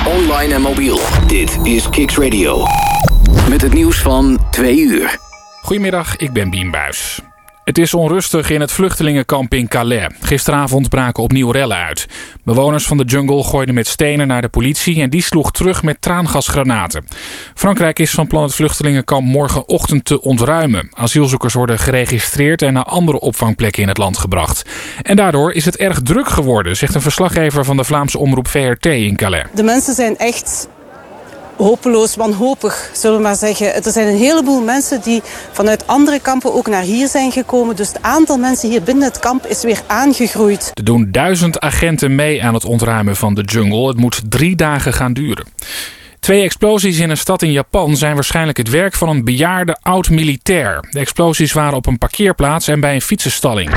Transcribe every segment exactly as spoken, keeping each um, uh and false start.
online en mobiel. Dit is Kicks Radio. Met het nieuws van twee uur. Goedemiddag, ik ben Bien Buijs. Het is onrustig in het vluchtelingenkamp in Calais. Gisteravond braken opnieuw rellen uit. Bewoners van de jungle gooiden met stenen naar de politie en die sloeg terug met traangasgranaten. Frankrijk is van plan het vluchtelingenkamp morgenochtend te ontruimen. Asielzoekers worden geregistreerd en naar andere opvangplekken in het land gebracht. En daardoor is het erg druk geworden, zegt een verslaggever van de Vlaamse omroep V R T in Calais. De mensen zijn echt hopeloos, wanhopig, zullen we maar zeggen. Er zijn een heleboel mensen die vanuit andere kampen ook naar hier zijn gekomen. Dus het aantal mensen hier binnen het kamp is weer aangegroeid. Er doen duizend agenten mee aan het ontruimen van de jungle. Het moet drie dagen gaan duren. Twee explosies in een stad in Japan zijn waarschijnlijk het werk van een bejaarde oud-militair. De explosies waren op een parkeerplaats en bij een fietsenstalling.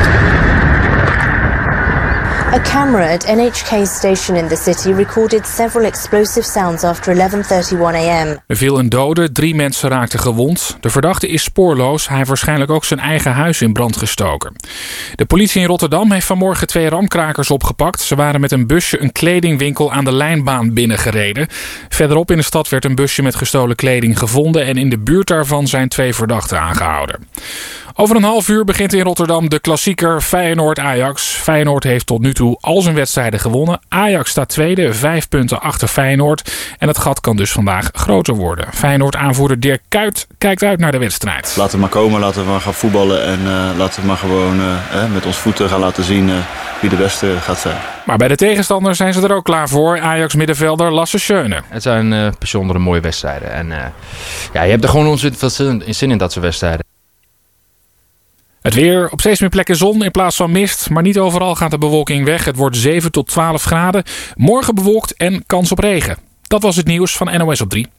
A camera at N H K's station in the city recorded several explosive sounds after eleven thirty-one a m. Er viel een dode, drie mensen raakten gewond. De verdachte is spoorloos. Hij heeft waarschijnlijk ook zijn eigen huis in brand gestoken. De politie in Rotterdam heeft vanmorgen twee ramkrakers opgepakt. Ze waren met een busje een kledingwinkel aan de Lijnbaan binnengereden. Verderop in de stad werd een busje met gestolen kleding gevonden en in de buurt daarvan zijn twee verdachten aangehouden. Over een half uur begint in Rotterdam de klassieker Feyenoord-Ajax. Feyenoord heeft tot nu toe al zijn wedstrijden gewonnen. Ajax staat tweede, vijf punten achter Feyenoord. En het gat kan dus vandaag groter worden. Feyenoord-aanvoerder Dirk Kuyt kijkt uit naar de wedstrijd. Laten we maar komen, laten we maar gaan voetballen. En uh, laten we maar gewoon uh, met ons voeten gaan laten zien uh, wie de beste gaat zijn. Maar bij de tegenstander zijn ze er ook klaar voor. Ajax-middenvelder Lasse Schöne. Het zijn uh, bijzondere mooie wedstrijden. En uh, ja, je hebt er gewoon ontzettend veel zin in dat soort wedstrijden. Het weer, op steeds meer plekken zon in plaats van mist. Maar niet overal gaat de bewolking weg. Het wordt zeven tot twaalf graden. Morgen bewolkt en kans op regen. Dat was het nieuws van N O S op drie.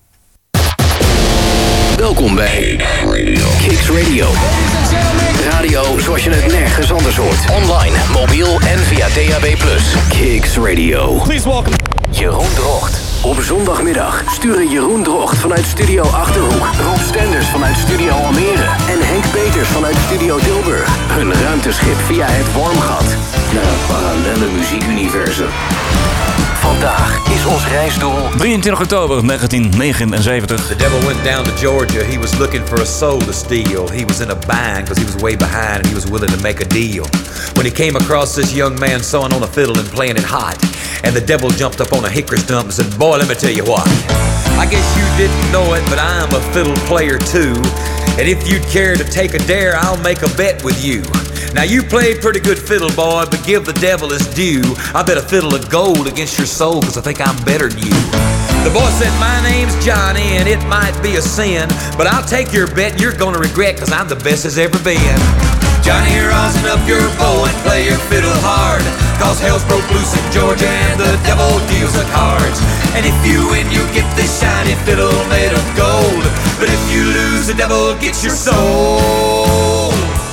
Welkom bij Kicks Radio. Radio zoals je het nergens anders hoort. Online, mobiel en via D A B plus. Kicks Radio. Please welcome Jeroen Drocht. Op zondagmiddag sturen Jeroen Drocht vanuit Studio Achterhoek, Rob Stenders vanuit Studio Almere en Henk Peters vanuit Studio Tilburg hun ruimteschip via het Wormgat naar een parallelle muziekuniversum. Vandaag is ons reisdoel drieëntwintig oktober negentien negenenzeventig. The devil went down to Georgia. He was looking for a soul to steal. He was in a bind because he was way behind and he was willing to make a deal. When he came across this young man sewing on a fiddle and playing it hot, and the devil jumped up on a hickory stump and said, "Boy, let me tell you what. I guess you didn't know it, but I'm a fiddle player too. And if you'd care to take a dare, I'll make a bet with you. Now you play pretty good fiddle, boy, but give the devil his due. I bet a fiddle of gold against your soul, cause I think I'm better than you." The boy said, "My name's Johnny, and it might be a sin, but I'll take your bet and you're gonna regret, cause I'm the best as ever been." Johnny, rosin up your bow and play your fiddle hard, cause hell's broke loose in Georgia and the devil deals the cards. And if you win, you get this shiny fiddle made of gold, but if you lose, the devil gets your soul.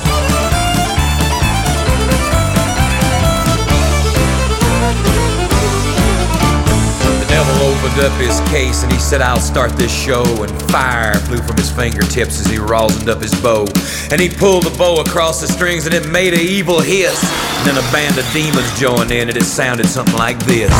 Opened up his case and he said, "I'll start this show," and fire flew from his fingertips as he rosined up his bow, and he pulled the bow across the strings and it made an evil hiss, and then a band of demons joined in and it sounded something like this.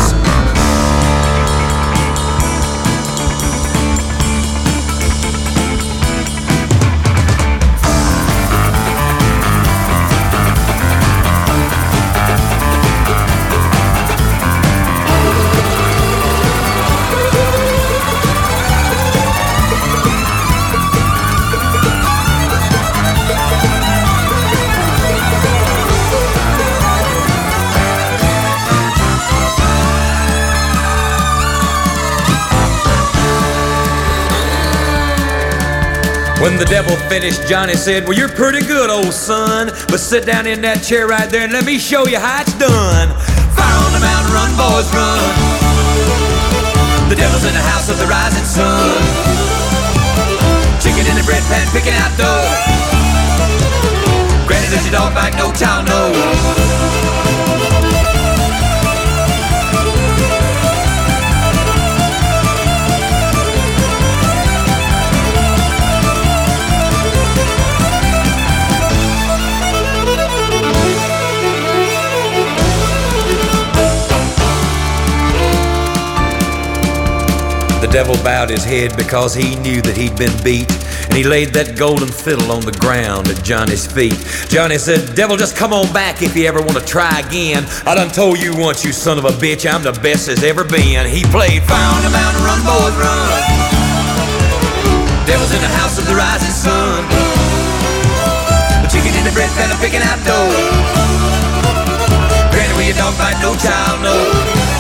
When the devil finished, Johnny said, "Well, you're pretty good, old son, but sit down in that chair right there and let me show you how it's done. Fire on the mountain, run, boys, run. The devil's in the house of the rising sun. Chicken in the bread pan, picking out dough. Granny, does your dog bite? No child knows." The devil bowed his head because he knew that he'd been beat. And he laid that golden fiddle on the ground at Johnny's feet. Johnny said, devil, just come on back if you ever want to try again. I done told you once, you son of a bitch, I'm the best there's ever been. He played Found a Mountain, Run, Boys, Run. Devil's in the house of the rising sun. The chicken in the bread pan are picking out dough. Granny, where your dog bite, no child knows.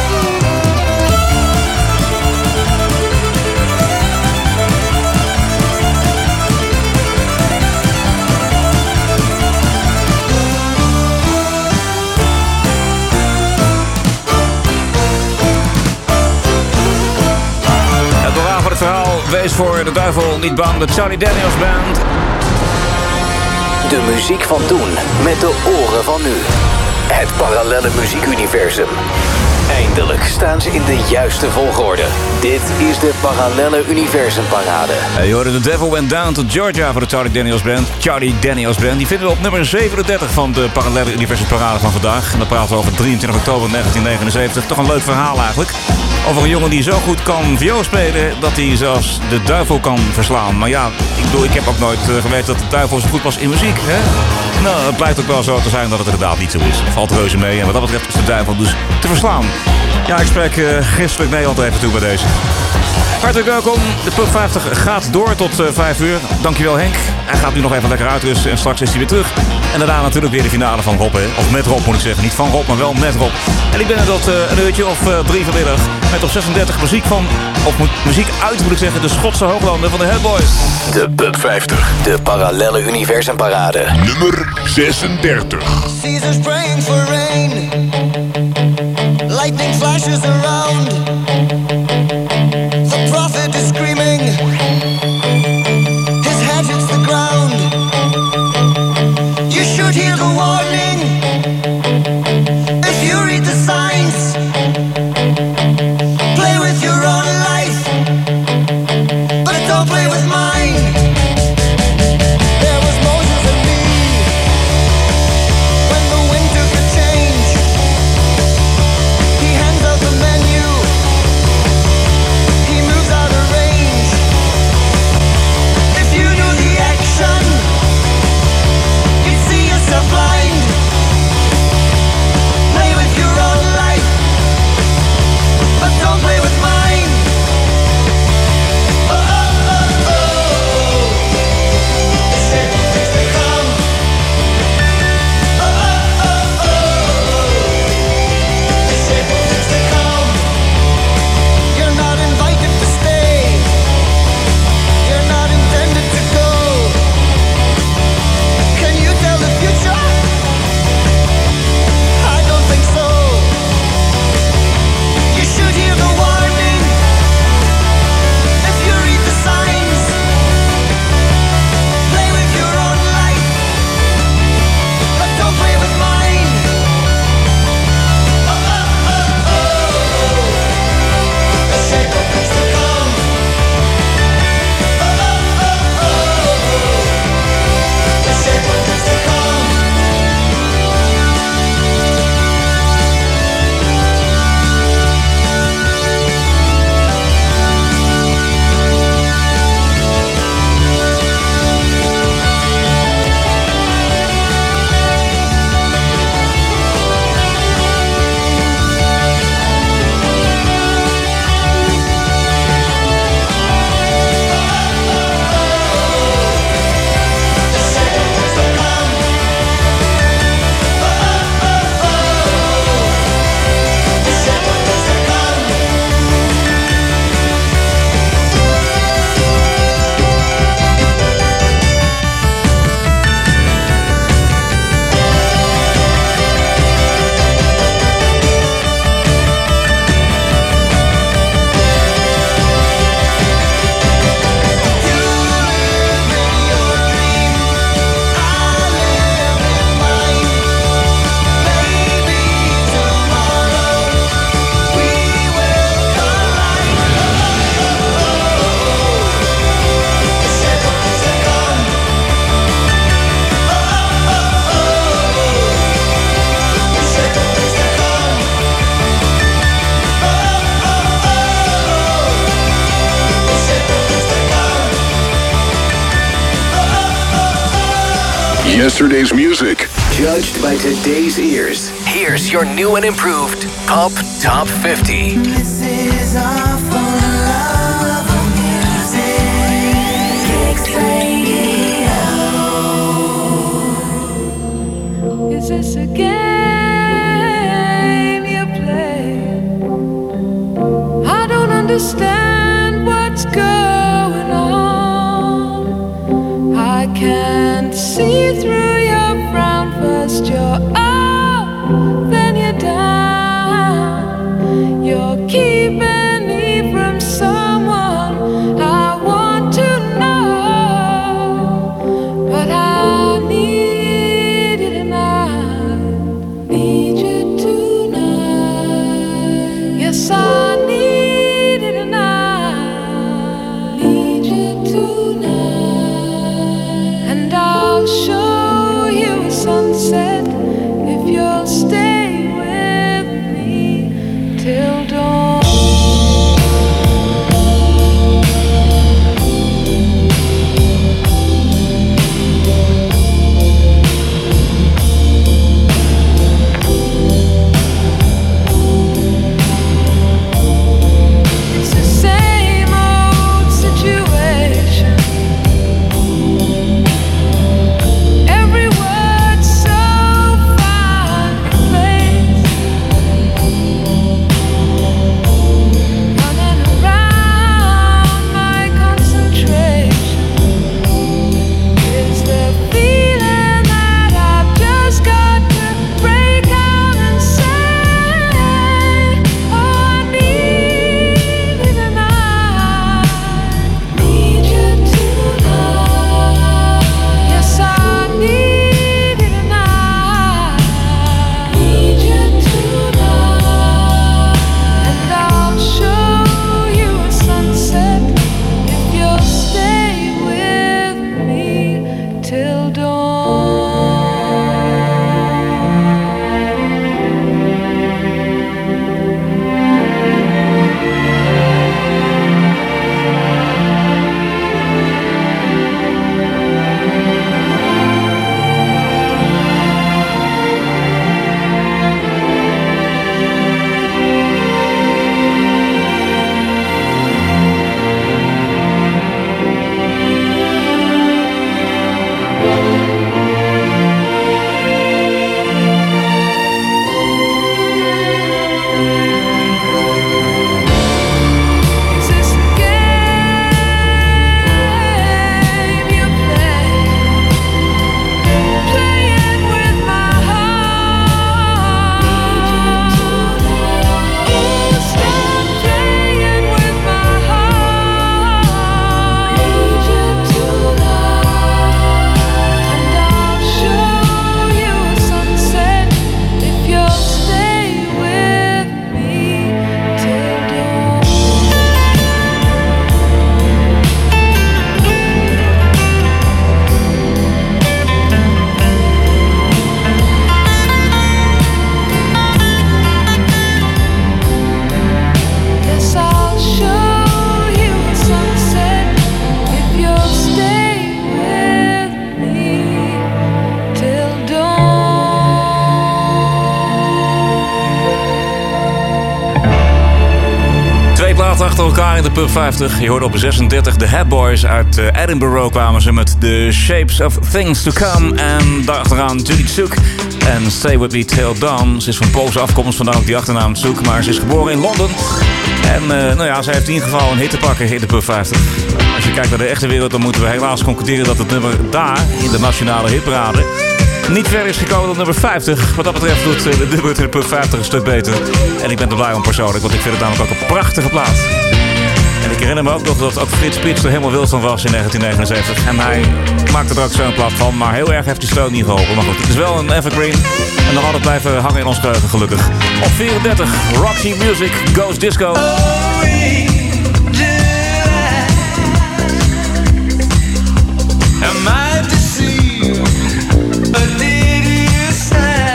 Het verhaal, wees voor de duivel niet bang, de Charlie Daniels Band. De muziek van toen, met de oren van nu. Het parallelle muziekuniversum. Eindelijk staan ze in de juiste volgorde. Dit is de Parallelle Universum Parade. Je hoorde The Devil Went Down to Georgia voor de Charlie Daniels Band. Charlie Daniels Band, die vinden we op nummer zevenendertig van de Parallelle Universum Parade van vandaag. En dan praten we over drieëntwintig oktober negentien negenenzeventig. Toch een leuk verhaal eigenlijk. Over een jongen die zo goed kan viool spelen dat hij zelfs de duivel kan verslaan. Maar ja, ik bedoel, ik heb ook nooit uh, geweten dat de duivel zo goed was in muziek. Hè? Nou, het blijkt ook wel zo te zijn dat het inderdaad niet zo is. Het valt reuze mee en wat dat betreft is de duivel dus te verslaan. Ja, ik spreek uh, Christelijk Nederland er even toe bij deze. Hartelijk welkom. De Pub vijftig gaat door tot uh, vijf uur. Dankjewel Henk. Hij gaat nu nog even lekker uitrusten en straks is hij weer terug. En daarna natuurlijk weer de finale van Rob. Hè? Of met Rob moet ik zeggen. Niet van Rob, maar wel met Rob. En ik ben er tot uh, een uurtje of uh, drie vanmiddag. Met op zesendertig muziek van, of muziek uit moet ik zeggen, de Schotse hooglanden van de Headboys. De Pub vijftig. De Parallelle Universum Parade. Nummer zesendertig. Caesar's praying for rain. Lightning flashes around. The prophet is screaming. His head hits the ground. You should hear the warning. If you read the signs, play with your own life, but don't play with mine. There was Moses and me when the wind took a change. He hands out the menu. yesterday's music. Judged by today's ears. Here's your new and improved Pop Top fifty. This is our full love of music. Kicks Radio. Is this a game you play? I don't understand what's going on. I can't see through your frown. First you're up, then you're down. You're keeping me from someone I want to know. But I need you tonight. Need you tonight. Yes, I need you tonight. Need you tonight. And I'll show you a sunset if you'll stay with me till dawn. It's the same old situation. Every word so finely placed. Running around my concentration. Is the feeling that I've just got to break out and say, oh, I need you tonight. Need you tonight. Yes, I need you tonight. Need you tonight. And I'll show you a sunset if you'll stay with me till dawn. Is this a game you play? Playing with my heart. Oh, stop playing with my heart. Need you tonight. And I'll show you a sunset if you'll stay with me till dawn. Yes, I'll show you a sunset if you'll stay with me till dawn. Twee platen achter elkaar in de Pub vijftig. Je hoorde op zesendertig de Hat Boys uit uh, Edinburgh kwamen ze met The Shapes of Things to Come. En daarachteraan Judy Tsuk en Stay With Me Till Dawn. Ze is van Poolse afkomst, vandaar ook die achternaam Tsuk. Maar ze is geboren in Londen. En uh, nou ja, zij heeft in ieder geval een hit te pakken in de Pub vijftig. Als je kijkt naar de echte wereld, dan moeten we helaas concluderen dat het nummer daar in de nationale hitparade niet ver is gekomen dan nummer vijftig. Wat dat betreft doet uh, de nummer in de Pub vijftig een stuk beter. En ik ben er blij om persoonlijk, want ik vind het namelijk ook een prachtige plaat. En ik herinner me ook nog dat ook Frits Spits er helemaal wild van was in negentien negenenzeventig. En hij maakte er ook zo'n plaat van, maar heel erg heeft die steun niet geholpen. Maar goed, het is wel een evergreen en nog altijd blijven hangen in ons geheugen, gelukkig. Op vierendertig, Roxy Music, Goes Disco. Am I deceived? Or did you say?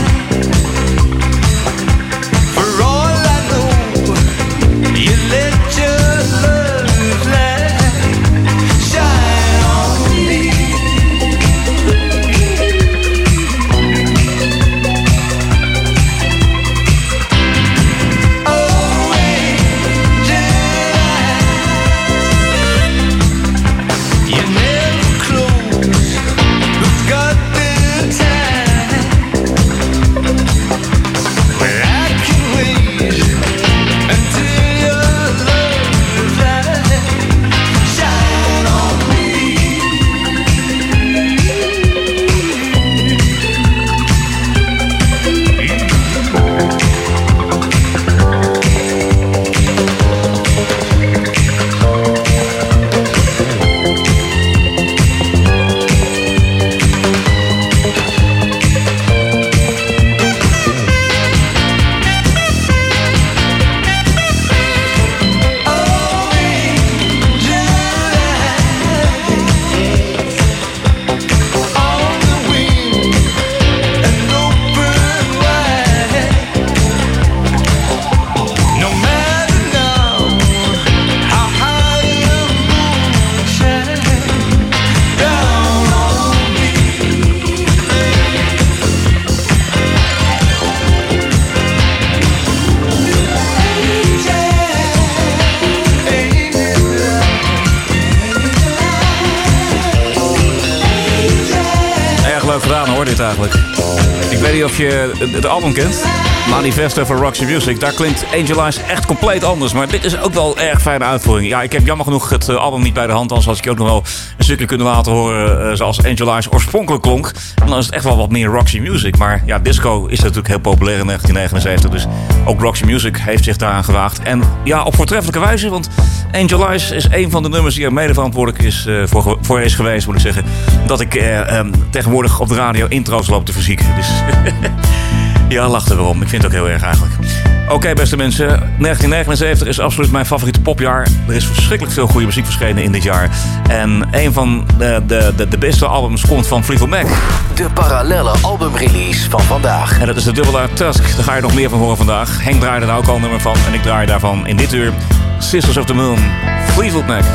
For all I know, you let your love light shine on me. Amerikanen hoor, dit eigenlijk. Ik weet niet of je het, het album kent. Manifesto for Roxy Music. Daar klinkt Angel Eyes echt compleet anders. Maar dit is ook wel een erg fijne uitvoering. Ja, ik heb jammer genoeg het album niet bij de hand. Anders had ik je ook nog wel een stukje kunnen laten horen. Uh, zoals Angel Eyes oorspronkelijk klonk. En dan is het echt wel wat meer Roxy Music. Maar ja, disco is natuurlijk heel populair in negentien negenenzeventig. Dus ook Roxy Music heeft zich daaraan gewaagd. En ja, op voortreffelijke wijze. Want Angel Eyes is een van de nummers die er mede verantwoordelijk is, uh, voor, voor is geweest, moet ik zeggen. Dat ik uh, um, tegenwoordig op de radio intro's loop te verzieken. Dus ja, lach er weer om. Ik vind het ook heel erg eigenlijk. Oké, okay, beste mensen. negentien negenenzeventig is absoluut mijn favoriete popjaar. Er is verschrikkelijk veel goede muziek verschenen in dit jaar. En een van de, de, de, de beste albums komt van Fleetwood Mac. De parallelle albumrelease van vandaag. En dat is de dubbel uit Tusk. Daar ga je nog meer van horen vandaag. Henk draaide daar ook al een nummer van. En ik draai daarvan in dit uur Sisters of the Moon, Fleetwood Mac.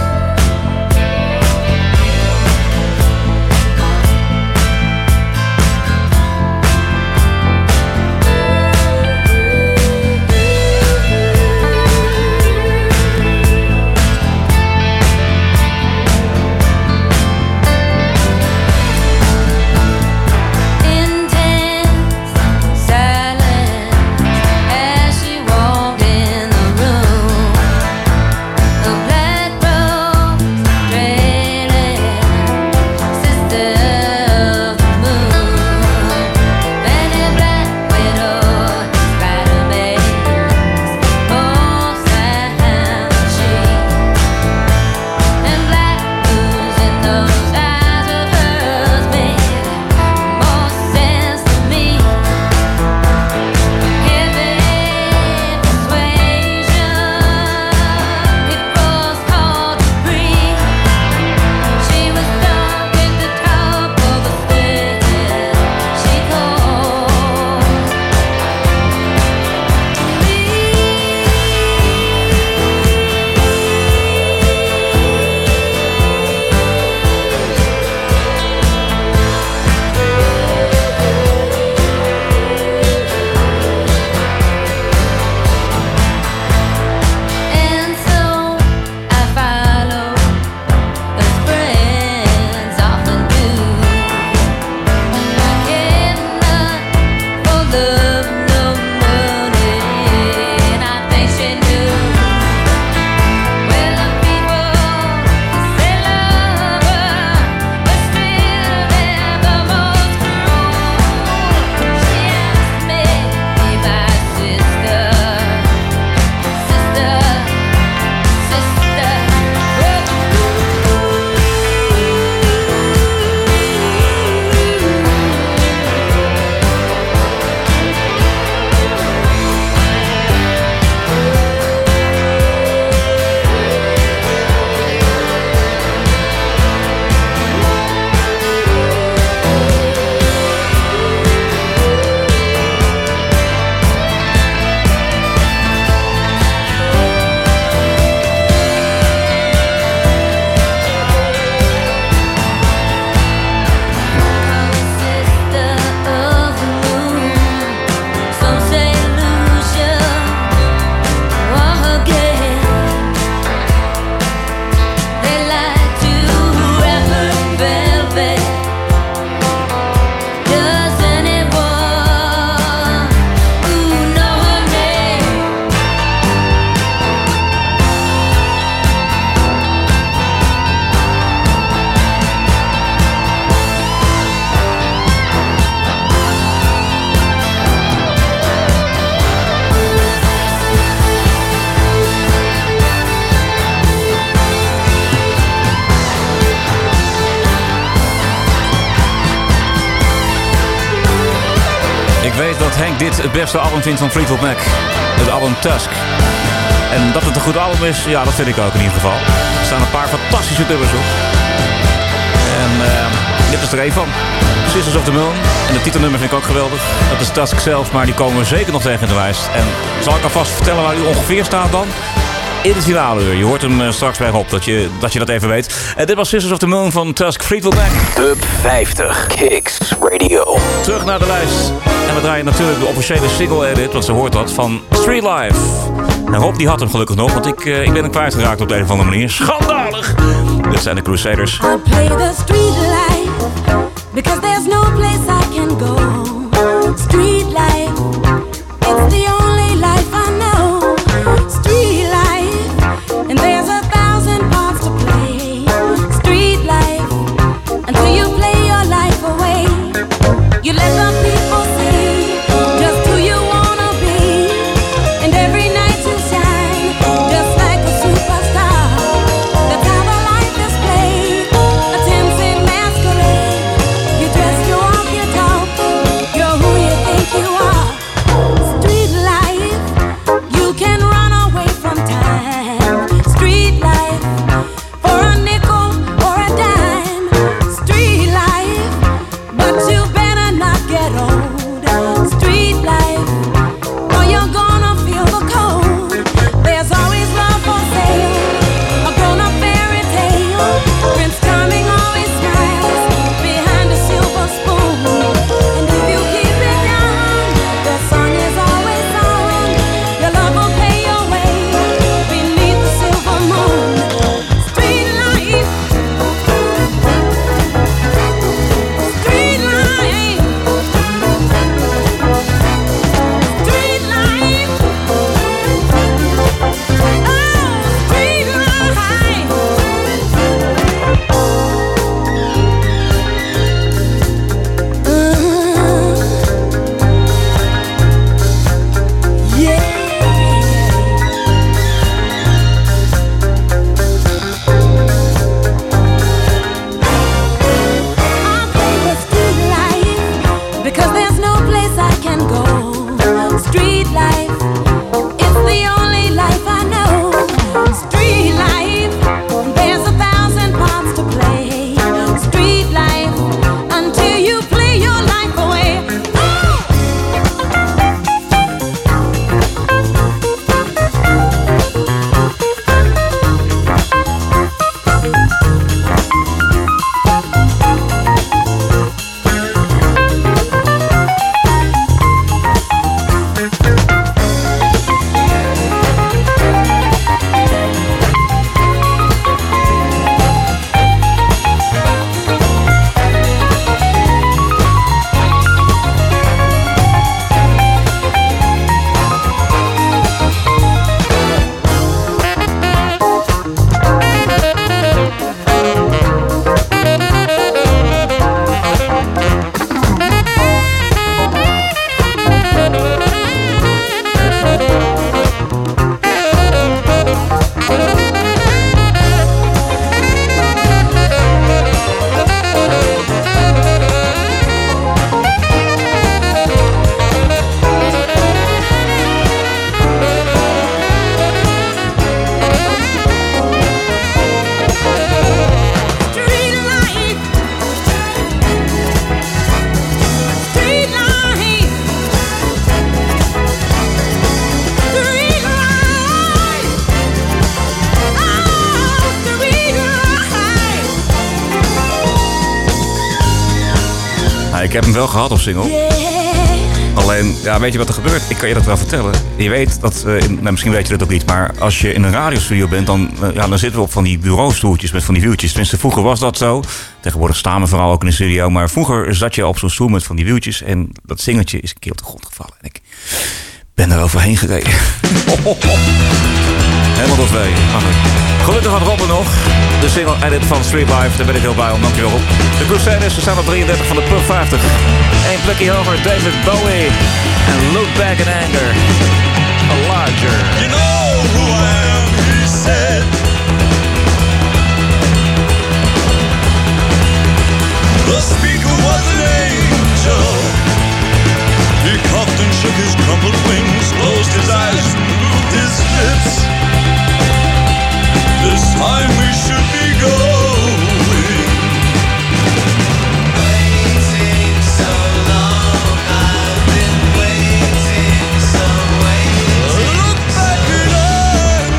weet dat Henk dit het beste album vindt van Fleetwood Mac. Het album Tusk. En dat het een goed album is, ja, dat vind ik ook in ieder geval. Er staan een paar fantastische nummers op. En uh, dit is er één van. Sisters of the Moon. En de titelnummer vind ik ook geweldig. Dat is Tusk zelf, maar die komen we zeker nog tegen in de lijst. En zal ik alvast vertellen waar die ongeveer staat dan? In het finale uur. Je hoort hem uh, straks bij op, dat je, dat je dat even weet. En dit was Sisters of the Moon van Tusk, Fleetwood Mac. Top vijftig Kicks Radio. Terug naar de lijst. En we draaien natuurlijk de officiële single edit, want ze hoort dat, van Street Life. En Rob die had hem gelukkig nog, want ik, uh, ik ben hem kwijtgeraakt op de een of andere manier. Schandalig! Dit zijn de Crusaders. I play the street life. because there's no place I can go. Street life, it's the only life I know. Street life, and there's a thousand parts to play. Street life, until you play your life away. You let the people see just who you wanna be, and every night you shine just like a superstar. That's how the life is played, a ten-cent masquerade. You dress, you walk, you talk, you're who you think you are. Street life, you can run away from time. Street life, for a nickel or a dime. Street life, but you better not get old. Street life, or you're gonna feel the cold. There's always love for sale, a grown-up fairy tale. Prince Charming always smiles behind a silver spoon. And if you keep it young, your song is always sung. Your love will pay your way beneath the silver moon. Street life, street life, street life, oh, street life. Because there's no place I can go. Street life, it's the only life I know. Street life, there's a thousand parts to play. Street life, until you play your life away. Ik heb hem wel gehad op single. Alleen, ja, weet je wat er gebeurt? Ik kan je dat wel vertellen. Je weet dat, uh, in, nou, misschien weet je dat ook niet, maar als je in een radiostudio bent, dan, uh, ja, dan zitten we op van die bureaustoeltjes met van die wieltjes. Tenminste, vroeger was dat zo. Tegenwoordig staan we vooral ook in de studio. Maar vroeger zat je op zo'n stoel met van die wieltjes en dat singeltje is een keer op de grond gevallen. En ik ben er overheen gereden. Helemaal tot twee. Gelukkig had Rob er nog. De single edit van Street Life, daar ben ik heel blij om. Dankjewel Rob. De Crusaders, ze staan op drieëndertig van de Pub vijftig. Eén plekje hoger, David Bowie. En Look Back in Anger. A larger. You know who I am, he said. The speaker was an angel. He coughed and shook his crumpled wings, closed his eyes and moved his lips. This time we should be going. Waiting so long, I've been waiting so waiting. Look back in anger.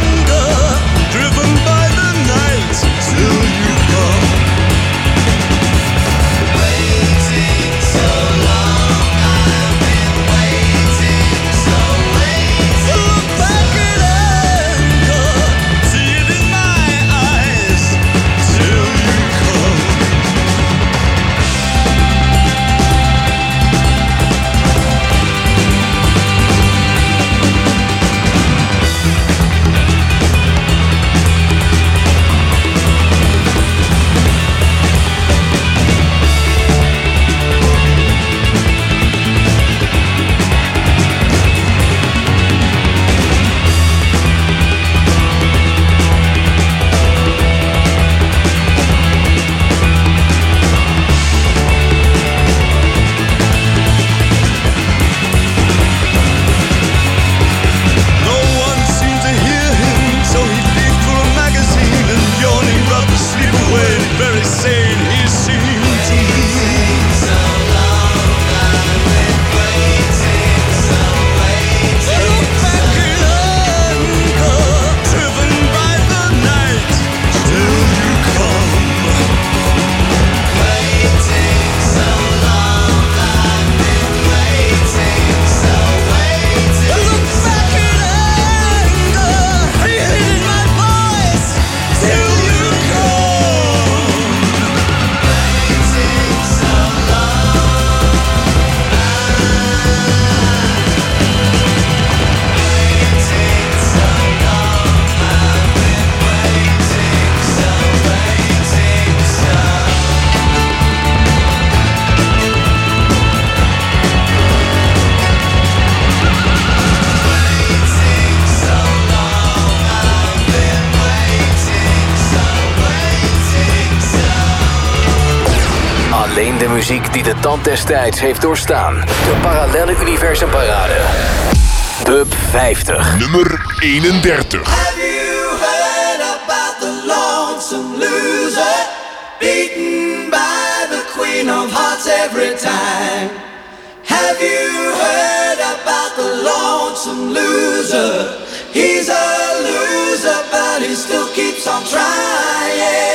De muziek die de tand des tijds heeft doorstaan. De Parallelle Universum Parade. Top vijftig. Nummer eenendertig. Have you heard about the lonesome loser? Beaten by the queen of hearts every time. Have you heard about the lonesome loser? He's a loser, but he still keeps on trying.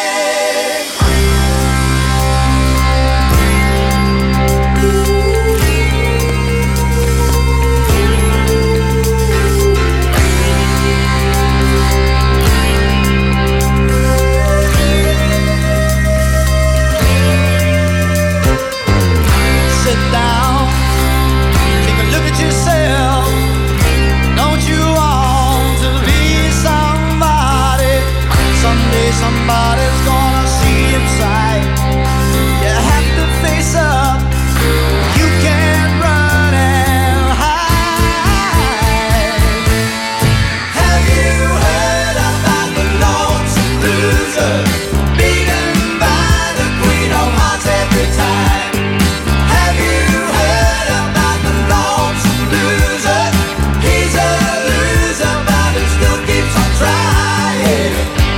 Somebody's gonna see inside. You have to face up. You can't run and hide. Have you heard about the lonesome loser? Beaten by the queen of hearts every time. Have you heard about the lonesome loser? He's a loser, but he still keeps on trying.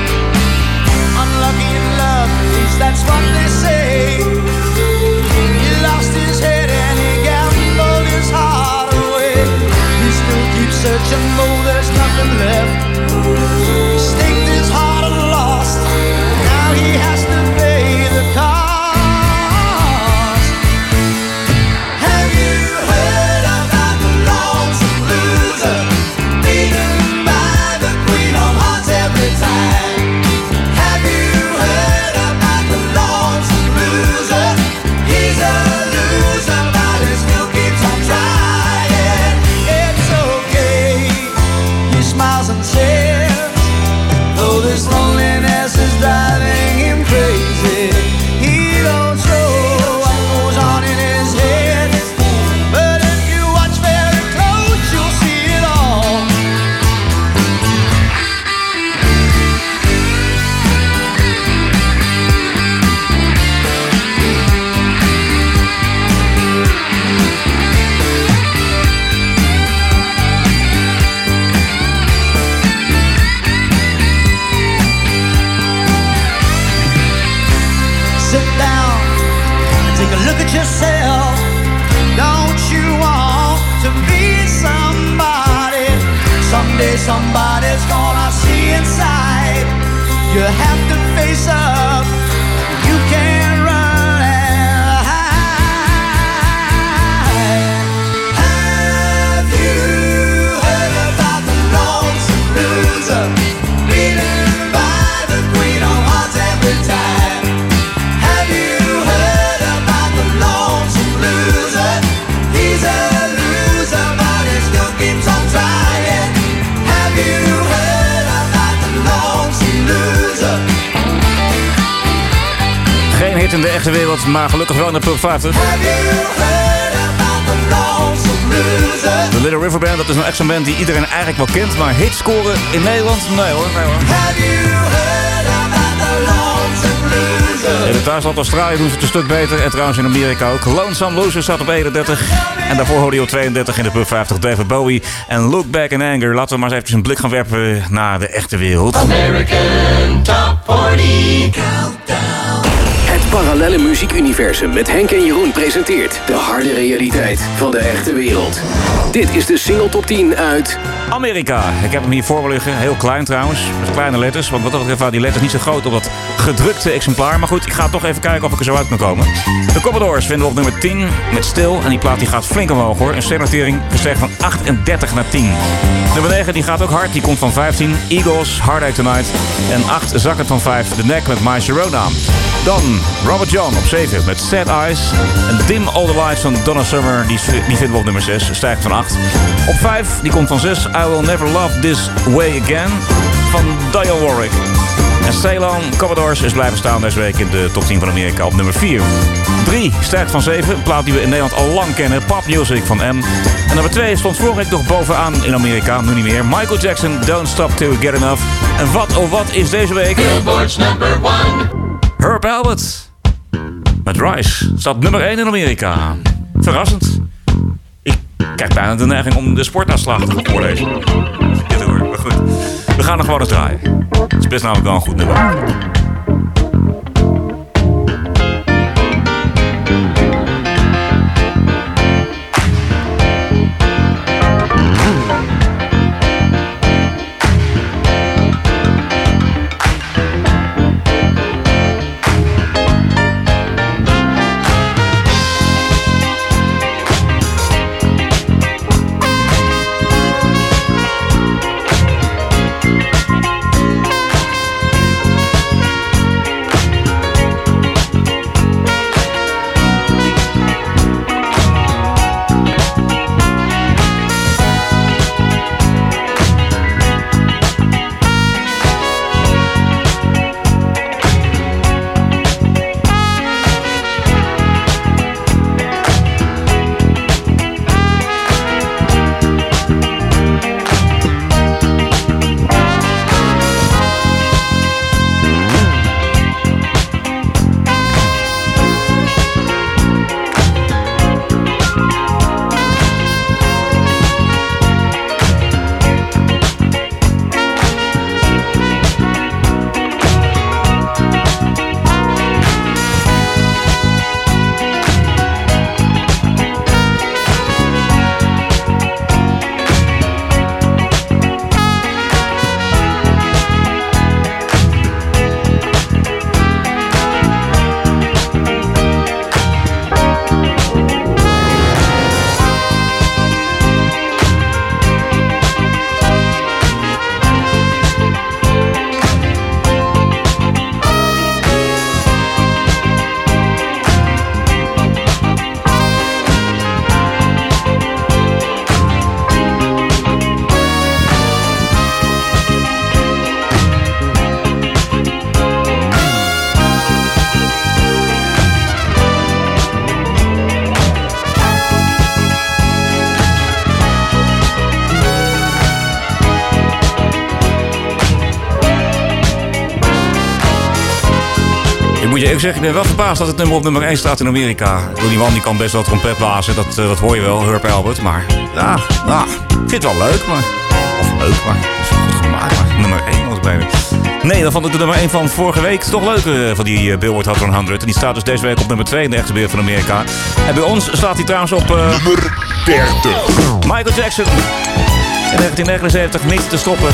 That's what they say. He lost his head and he gambled his heart away. He still keeps searching, though there's nothing left. He staked his heart and lost. Now he has to pay the cost. Have you heard about the lonesome loser? Beaten by the queen of hearts every time. Have you heard about the lonesome loser? He's a loser, but he still keeps on trying. It's okay, he smiles and says, though this loneliness is driving him crazy, he don't show what goes on in his head. But if you watch very close, you'll see it all. Sit down and take a look at yourself. Don't you want to be somebody? Someday somebody's gonna see inside. You have to face up. You can't run and hide. Have you heard about the lonesome loser? Beaten by the queen of hearts every time. Have you heard about the lonesome loser? He's a loser, but he still keeps on trying. Have you heard about the lonesome loser? Geen hit in de echte wereld, maar gelukkig wel in de Top vijftig. Have you heard about the lonesome loser? De Little River Band, dat is een extra band die iedereen eigenlijk wel kent, maar hits scoren in Nederland? Nee hoor, nee hoor. Have you heard about the lonesome loser? In het thuisland Australië doen ze het een stuk beter. En trouwens in Amerika ook. Lonesome Loser staat op eenendertig. En daarvoor hoorde je op tweeëndertig in de Top vijftig David Bowie. En Look Back in Anger. Laten we maar eens eventjes een blik gaan werpen naar de echte wereld. American Top veertig Countdown. Het parallelle muziekuniversum met Henk en Jeroen presenteert de harde realiteit van de echte wereld. Dit is de single top tien uit Amerika. Ik heb hem hier voor me liggen. Heel klein trouwens. Met kleine letters. Want wat dat betreft waren die letters niet zo groot op dat gedrukte exemplaar. Maar goed, ik ga toch even kijken of ik er zo uit kan komen. De Commodores vinden we op nummer tien met Stil. En die plaat die gaat flink omhoog hoor. Een sterrenotering gestegen van achtendertig naar tien. Nummer negen die gaat ook hard. Die komt van vijftien. Eagles, Hard Day Tonight. En acht zakken van vijf. The Neck met My Sharona. Dan Robert John op zeven met Sad Eyes. En Dim All The Lights van Donna Summer. Die, die vinden we op nummer zes. Stijgt van acht. Op vijf die komt van zes. I Will Never Love This Way Again van Dionne Warwick. En Ceylon Commodores is blijven staan deze week in de top tien van Amerika op nummer vier. drie stijgt van zeven. Een plaat die we in Nederland al lang kennen. Pop Music van M. En nummer twee stond vorige week nog bovenaan in Amerika. Nu niet meer. Michael Jackson, Don't Stop Till You Get Enough. En wat oh wat is deze week? Billboard's number one. Herb Alpert. met Rise. Staat nummer één in Amerika. Verrassend. Ik krijg bijna de neiging om de sportuitslag te gaan voorlezen. Dit hoor, maar goed. We gaan nog gewoon eens draaien. Het is best namelijk wel een goed nummer. Moet je even zeggen, ik ben wel verbaasd dat het nummer op nummer één staat in Amerika. Die man die kan best wel trompet blazen, dat, uh, dat hoor je wel, Herb Alpert. Maar ja, ja, ik vind het wel leuk, maar... Of leuk, maar het is wel goed gemaakt, maar nummer één was bij me. Nee, dan vond ik de nummer één van vorige week toch leuk, uh, van die uh, Billboard Hot honderd. En die staat dus deze week op nummer twee in de echte beeld van Amerika. En bij ons staat hij trouwens op... Uh, nummer dertig. Michael Jackson. In negentien negenenzeventig, niet te stoppen.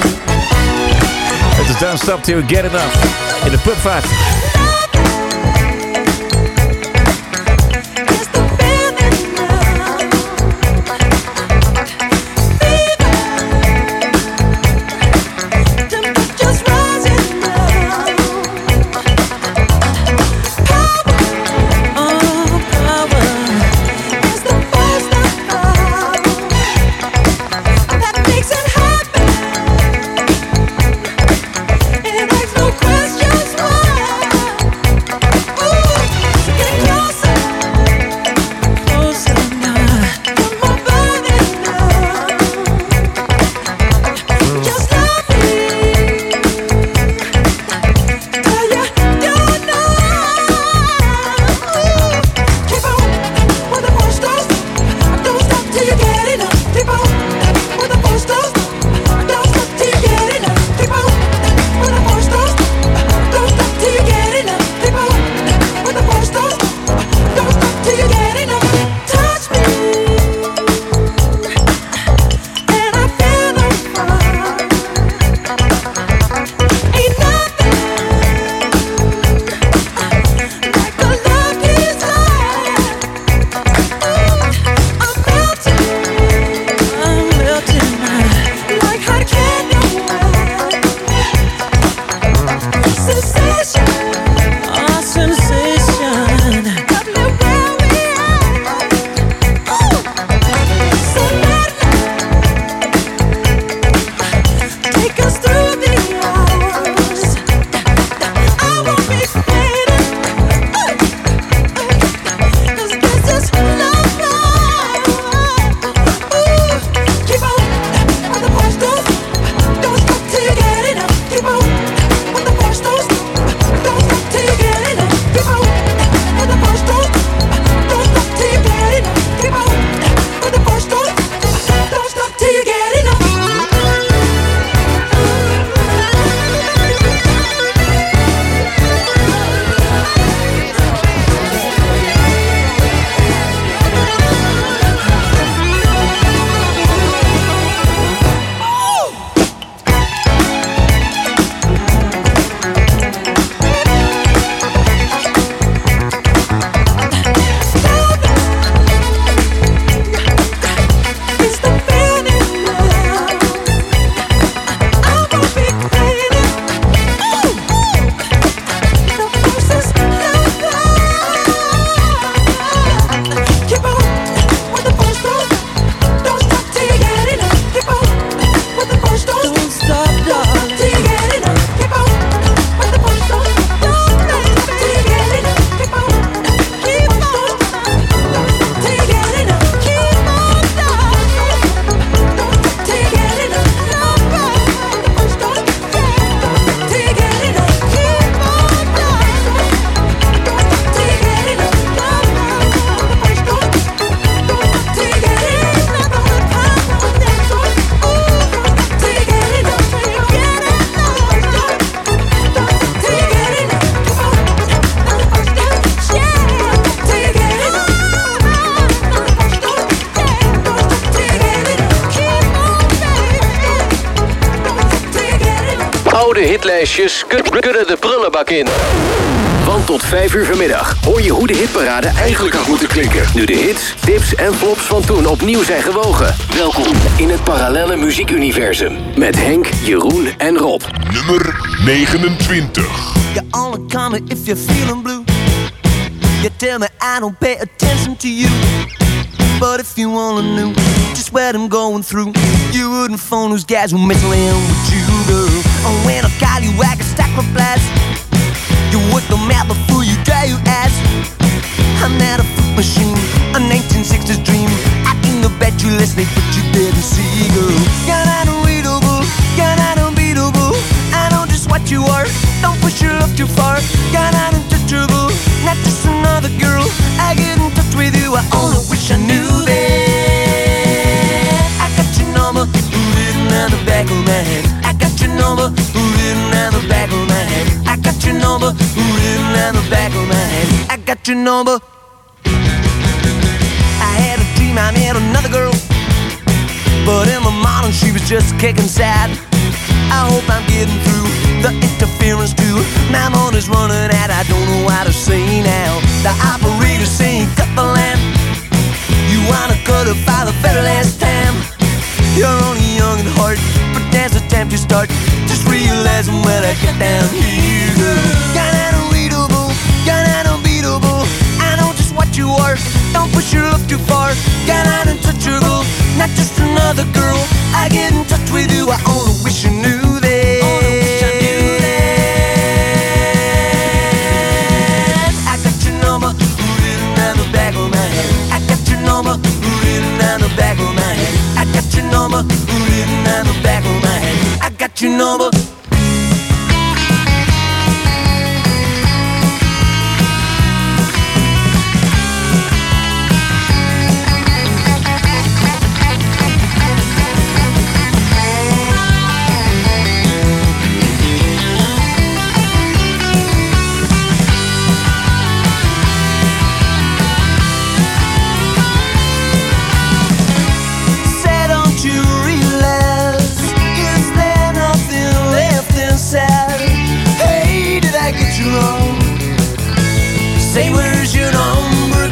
Het is Don't Stop Till You Get Enough. In de Pub vijf. Questions why hitlijstjes kun- kunnen de prullenbak in. Want tot vijf uur vanmiddag hoor je hoe de hitparade eigenlijk had moeten klinken. Nu de hits, tips en flops van toen opnieuw zijn gewogen. Welkom in het parallelle muziekuniversum. Met Henk, Jeroen en Rob. Nummer negenentwintig. You only call me if you're feeling blue. You tell me I don't pay attention to you. But if you only knew just what I'm going through, you wouldn't phone those guys who mess around with you, girl. Oh, when I call you, I can stack replies. You work the map before you dry your ass. I'm not a fruit machine, a nineteen sixties dream. I can bet you listening, but you didn't see, girl. You're not unreadable, you're not unbeatable. I know just what you are, don't push your love too far. You're not untouchable, not just another girl. I get in touch with you, I only wish I knew that. I got your number, written on the back of my head. I got your number, written on the back of my head. I got your number, written on the back of my head. I got your number. I had a dream I met another girl, but in the morning she was just kicking sad. I hope I'm getting through the interference too. My money's running out, I don't know what to say now. The operator's saying cut the lamp. You wanna cut it for the very last time. You're only young at heart, but there's a time to start. Just realizing when I get down here, girl. You're not unreadable, you're not unbeatable. I know just what you are, don't push your love too far. You're not untouchable, not just another girl. I get in touch with you, I only wish you knew that. Only wish I knew that. I got your number, written on the back of my head. I got your number, written on the back of my head. I got your number, written on the back of my head. I got your number. Say where's your number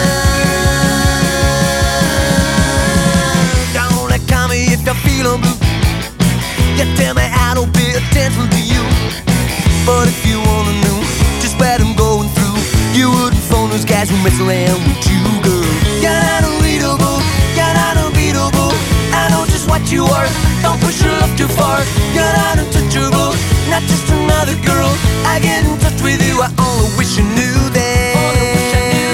gone? Don't call me if you're feeling blue. You tell me I don't pay attention to you. But if you wanna know just what I'm going through, you wouldn't phone those guys who mess around with you, girl. You're not unreadable, you're not unbeatable. I know just what you are, don't push your love too far. You're not untouchable, not just another girl. I get in touch with you, I only wish you knew that. Only wish I knew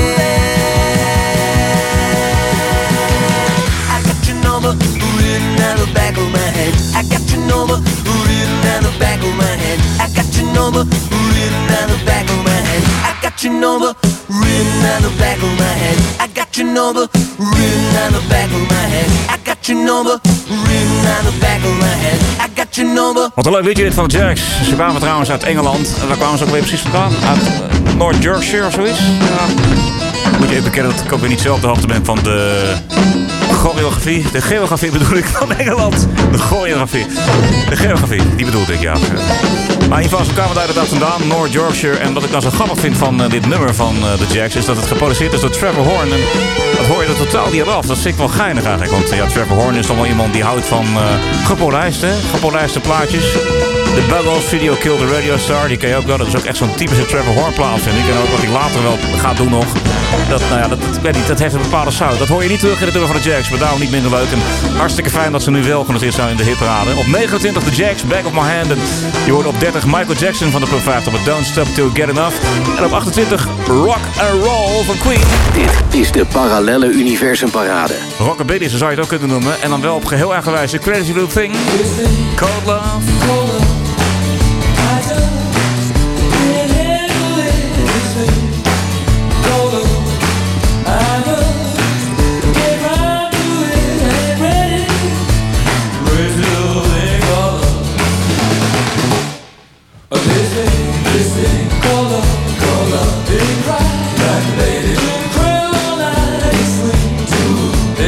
that. I got your number written on the back of my head. I got your number written on the back of my head. I got your number written on the back of my head. I got your number written on the back of my head. I got your number written on the back of my head. I got your number written on the back of my head. I got your number. Wat een leuk liedje dit van de Jacks. Ze kwamen trouwens uit Engeland. En waar kwamen ze ook weer precies vandaan? Uit uh, North Yorkshire of zoiets? Ja. Moet je even bekennen dat ik ook weer niet zelf op de hoogte ben van de choreografie. De geografie bedoel ik van Engeland. De choreografie. De geografie, die bedoelde ik, ja. Maar in ieder geval, ze kwamen daar inderdaad vandaan, North Yorkshire. En wat ik nou zo grappig vind van uh, dit nummer van uh, de Jacks is dat het geproduceerd is door Trevor Horn. En dat hoor je er totaal niet af. Dat vind ik wel geinig eigenlijk. Want uh, ja, Trevor Horn is toch wel iemand die houdt van uh, gepolijste, gepolijste plaatjes. De Buggles video Kill the Radio Star, die ken je ook wel. Dat is ook echt zo'n typische Trevor Horn plaat, vind ik. En ook wat hij later wel gaat doen nog. Dat, nou ja, dat, ik weet niet, dat heeft een bepaalde sound. Dat hoor je niet terug in het nummer van de Jacks, maar daarom niet minder leuk. En hartstikke fijn dat ze nu wel genoteerd zijn in de hitparade. Op negenentwintig de Jacks, Back of My Hand. En je hoort op dertig Michael Jackson van de Pro vijftig met Don't Stop Till Get Enough. En op achtentwintig Rock and Roll van Queen. Dit is de parallelle universumparade. Rockabilly, zo zou je het ook kunnen noemen. En dan wel op geheel eigen wijze Crazy Little Thing. Cold Love.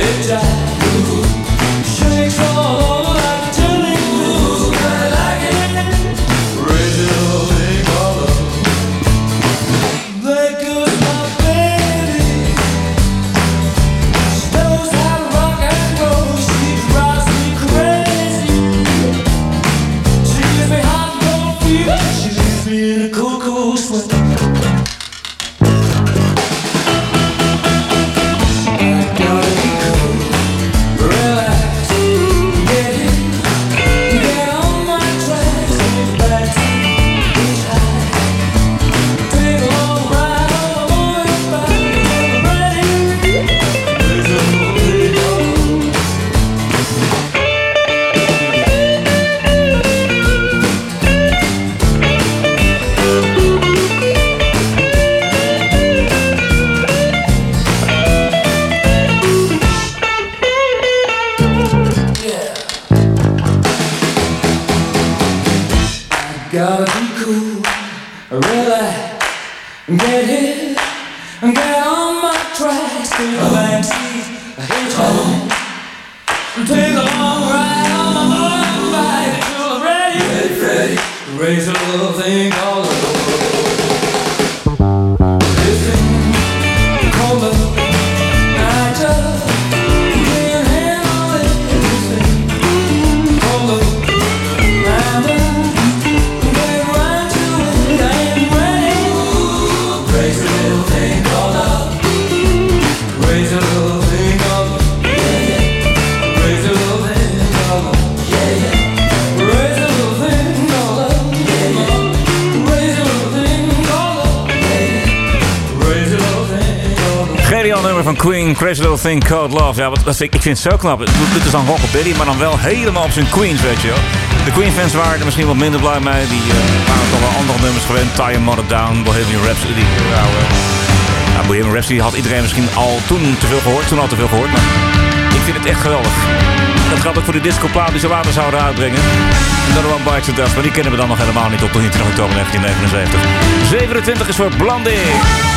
Shakes all over like a turning blue. I like it. She leaves me in a cold, cold sweat. Gotta be cool, relax, get hit, get on my tracks, take a backseat, hitchhike, take a long ride on my motorbike till I'm ready, ready, ready, raise a little thing called love. This thing called love, I just can't handle it. This thing called love, I'm a crazy little thing called love. Crazy little thing called love. Yeah, yeah. Crazy little thing called love. Yeah, yeah. Crazy little thing called love. Yeah, yeah. Crazy little thing called love. Yeah, yeah. Crazy little thing called love. Geniaal nummer van Queen, Crazy Little Thing Called Love. Ja, wat, wat vind ik, ik vind het zo knap. Dit is dan rockabilly, maar dan wel helemaal op zijn Queens, weet je wel. De Queen-fans waren er misschien wat minder blij mee. Die uh, waren toch wel andere nummers gewend. Tie Your Mother Down, Bohemian Rhapsody. Nou, uh, nou, Bohemian Rhapsody had iedereen misschien al toen te veel gehoord. Toen al te veel gehoord, maar ik vind het echt geweldig. Dat geldt ook voor de discoplaat die ze later zouden uitbrengen. En dan One Bites the Dust, maar die kennen we dan nog helemaal niet tot drieëntwintig oktober negentien negenenzeventig. zevenentwintig is voor Blondie.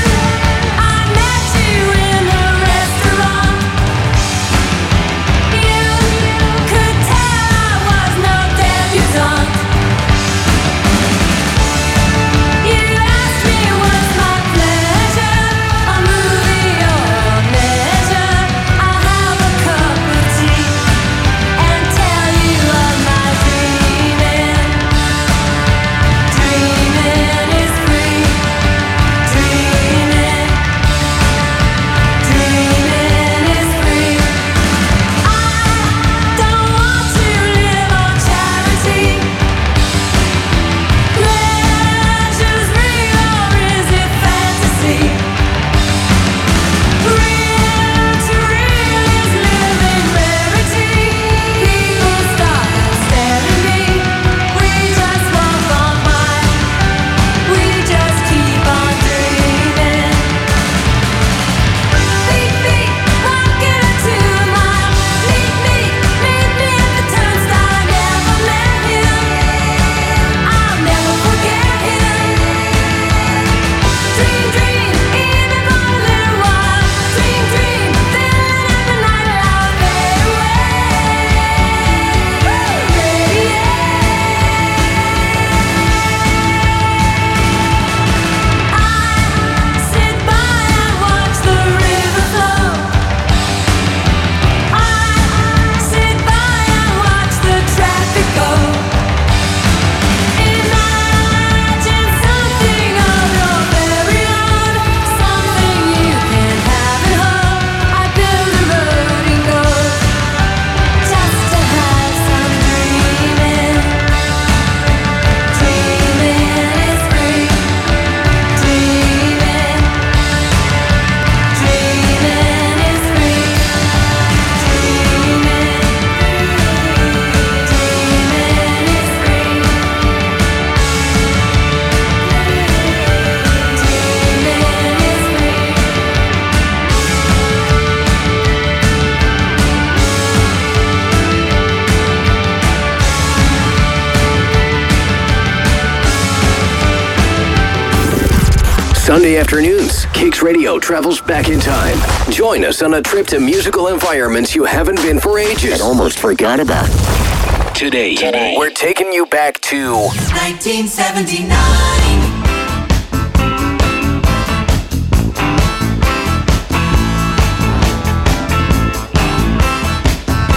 Sunday afternoons, Kicks Radio travels back in time. Join us on a trip to musical environments you haven't been for ages and almost forgot about. Today, Today. we're taking you back to nineteen seventy-nine.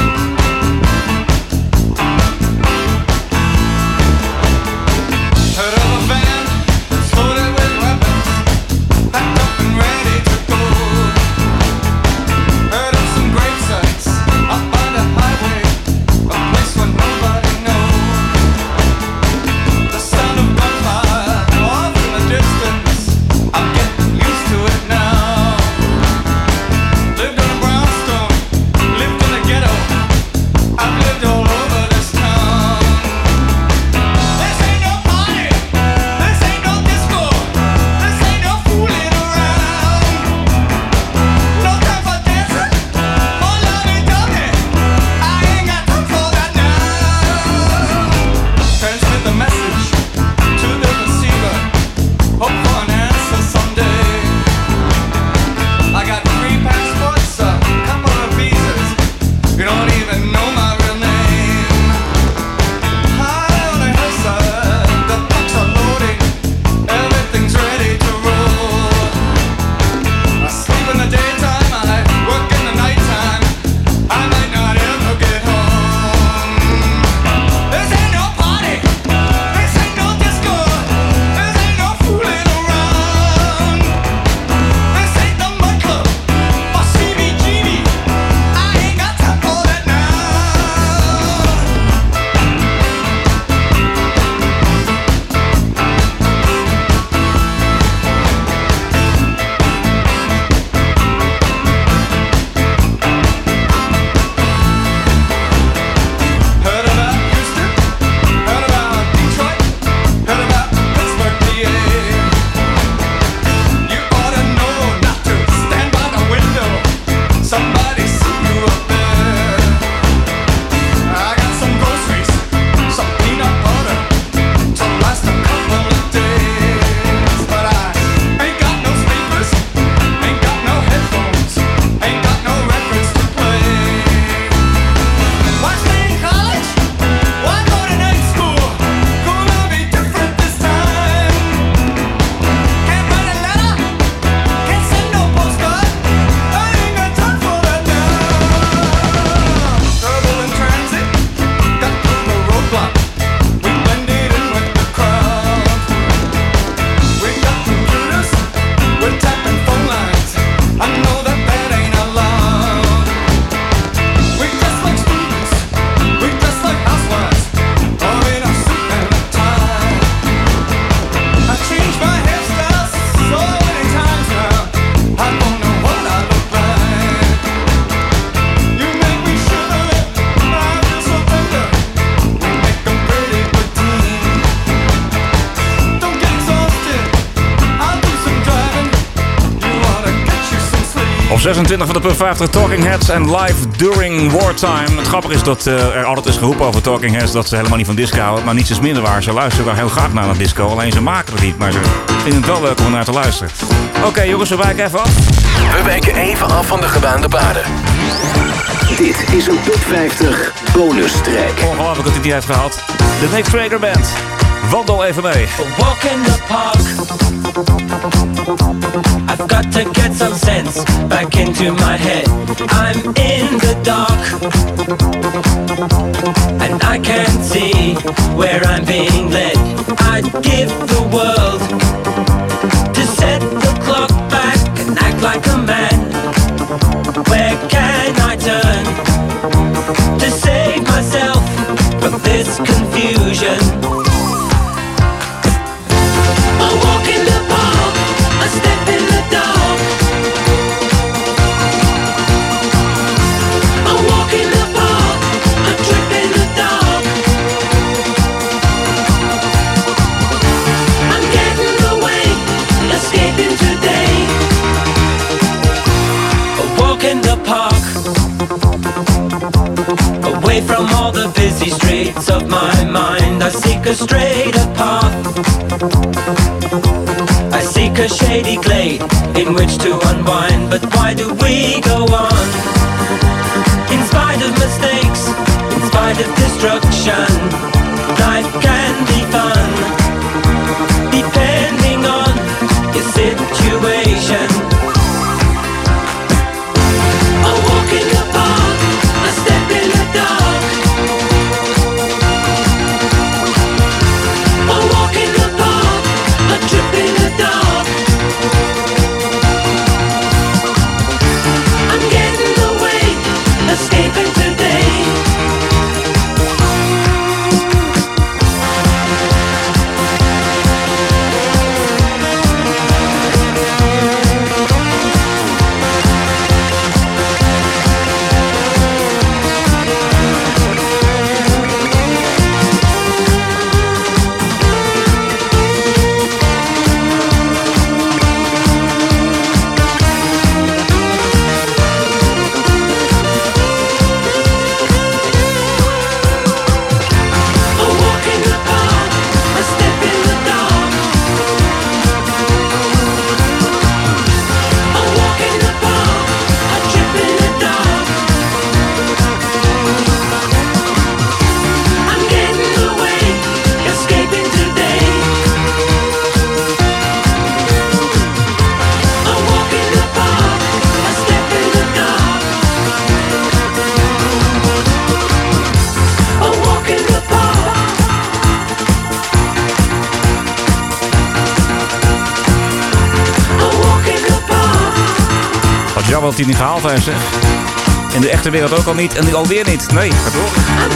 Heard zesentwintig van de Pub vijftig, Talking Heads en Live During Wartime. Het grappige is dat uh, er altijd is geroepen over Talking Heads dat ze helemaal niet van disco houden. Maar niets is minder waar. Ze luisteren daar heel graag naar, naar disco. Alleen ze maken het niet, maar ze vinden het wel leuk om naar te luisteren. Oké okay, jongens, we wijken even af. We wijken even af van de gebaande paden. Dit is een Top vijftig bonus track. Ongelooflijk dat hij die heeft gehad. De Nick Traeger Band. Wandel even mee. Walk in the park. I've got to get some sense back into my head. I'm in the dark and I can't see where I'm being led. I'd give the world to set the clock back and act like a man. Where can I turn to save myself from this confusion? I walk in the park, I step in the dark. I walk in the park, I trip in the dark. I'm getting away, escaping today. I walk in the park, away from all the busy streets of my mind. I seek a straighter path. I seek a shady glade in which to unwind. But why do we go on? In spite of mistakes, in spite of destruction, life can be fun, depending on your situation. I walk in the park, I step in the dark. I walk in the park, I trip in the dark. I'm getting away, escaping today. Jammer dat hij het niet gehaald heeft, zeg. In de echte wereld ook al niet en nu alweer niet. Nee, gaat door.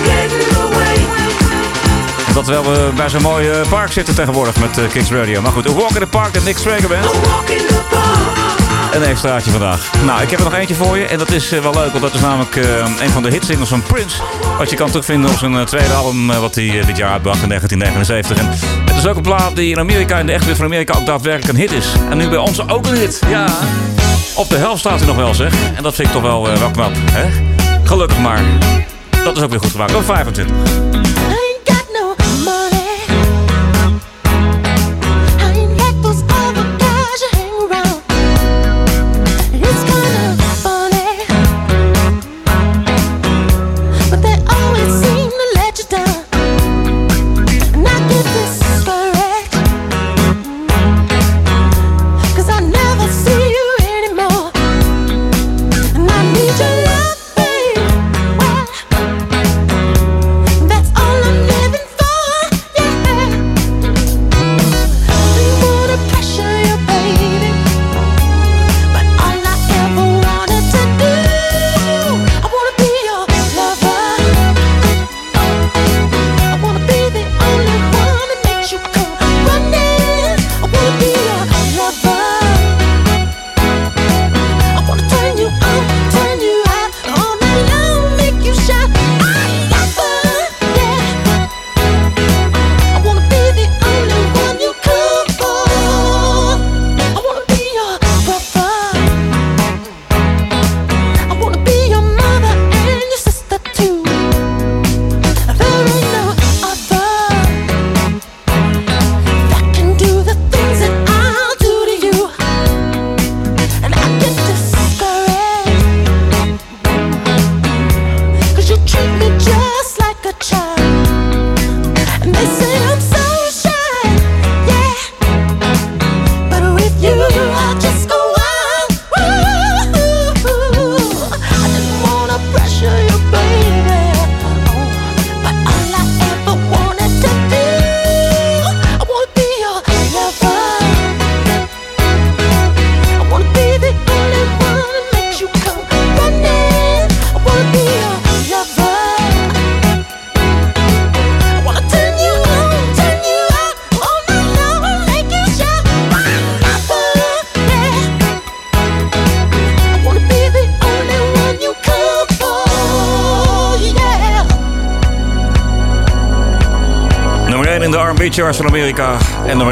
Dat wel we bij zo'n mooi uh, park zitten tegenwoordig met uh, Kicks Radio. Maar goed, A Walk in the Park, de Nick Traeger Band. Een extraatje vandaag. Nou, ik heb er nog eentje voor je. En dat is uh, wel leuk, want dat is namelijk uh, een van de hitsingles van Prince. Wat je kan terugvinden op zijn uh, tweede album uh, wat hij uh, dit jaar uitbracht in negentien negenenzeventig. En het is ook een plaat die in Amerika, in de echte wereld van Amerika, ook daadwerkelijk een hit is. En nu bij ons ook een hit. Ja. Op de helft staat hij nog wel, zeg. En dat vind ik toch wel, uh, wel knap, hè? Gelukkig maar. Dat is ook weer goed gemaakt. Op vijfentwintig. That's R en B charts van Amerika. En nummer